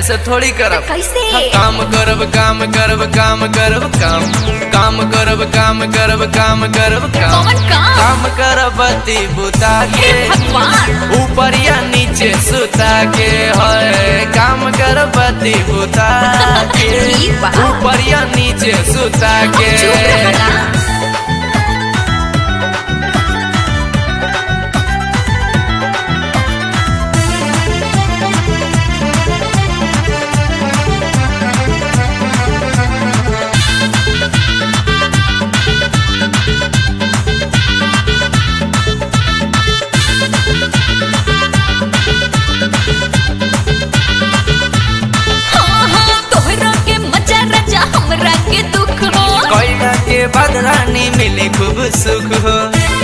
ऐसे थोड़ी करब। कैसे? काम करब काम करब काम करब काम काम करब काम करब काम करब काम कौन काम? काम करब बत्ती बुता के भगवान ऊपर या नीचे सुता के है काम करब बत्ती बुता के ई बात। ऊपर या नीचे सुता के चुप रहना। कोयला के बाद रानी मिले खूब सुख हो।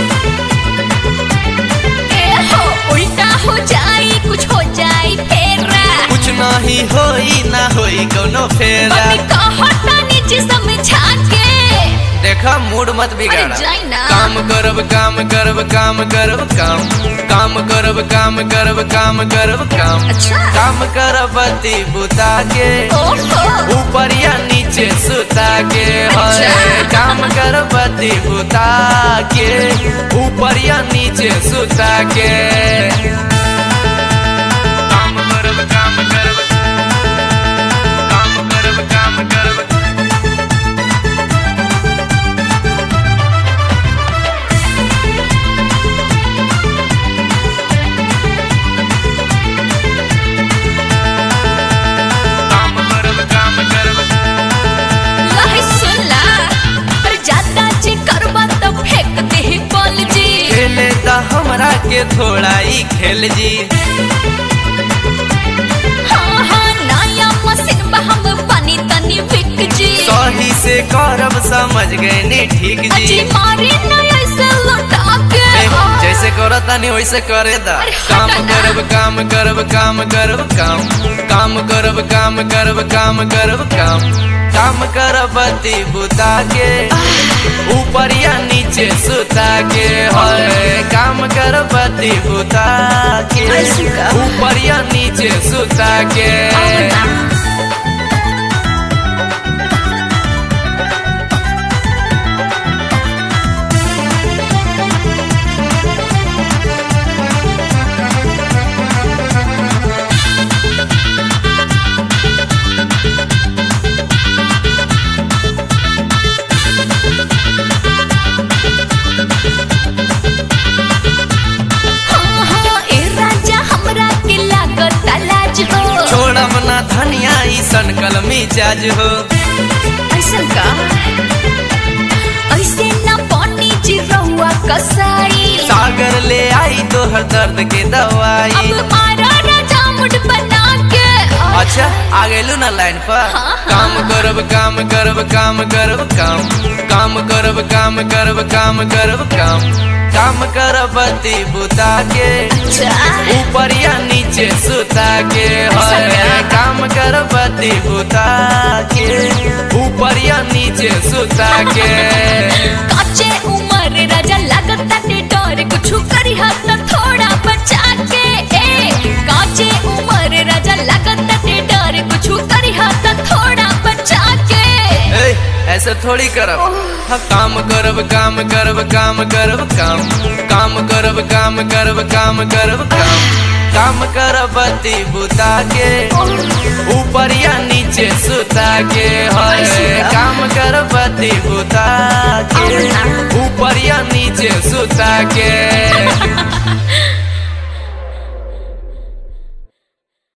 उल्टा हो जाई कुछ हो जाई फेरा कुछ नहीं होई ना होई कोनो फेरा नीचे समझा के देखा मूड मत बिगाड़ा। काम करब काम करब काम करब काम काम करब काम करब काम करब काम काम करब बत्ती बुता के ऊपर या नीचे सुता के है काम करब बत्ती बुता के ऊपर या नीचे सुता के काम करब काम करब काम करब काम करब हमरा के थोड़ा ही खेल जी। हाँ हाँ नया मशीन में हम पानी तनी बिक जी। सही से करब समझ गए नी ठीक जी। मारे नया से लौटा के जैसे करो तनी वैसे करे दा। काम करब काम करब काम करब काम काम करब काम करब काम करब काम काम करब बत्ती बुता के ऊपर या नीचे सुता के है काम करब बत्ती बुता के ऊपर या नीचे सुता के धनिया ईसन कलमी जाज हो। ऐसा का ऐसे ना पानी जी रहुआ कसाई सागर ले आई तो हर दर्द के दवाई। अब मारा राजा मुड़ बना के अच्छा आ गेलू ना लाइन पर। काम करब काम करब काम करब काम काम करब काम करब काम करब काम काम करब बत्ती बुता के ऊपर या नीचे सुता के है काम करब बत्ती बुता के ऊपर या नीचे सुता के काचे उम्र राजा लगता ने डर कुछ करी हाथ थोड़ा बचा के काचे उम्र राजा लगता ने डर कुछ करी हाथ थोड़ा बचा के ऐसे थोड़ी करब। काम करब काम करब काम करब काम काम करब काम करब काम करब काम काम करब बत्ती बुता के ऊपर या नीचे सुता के है काम करब बत्ती बुता के ऊपर या नीचे सुता के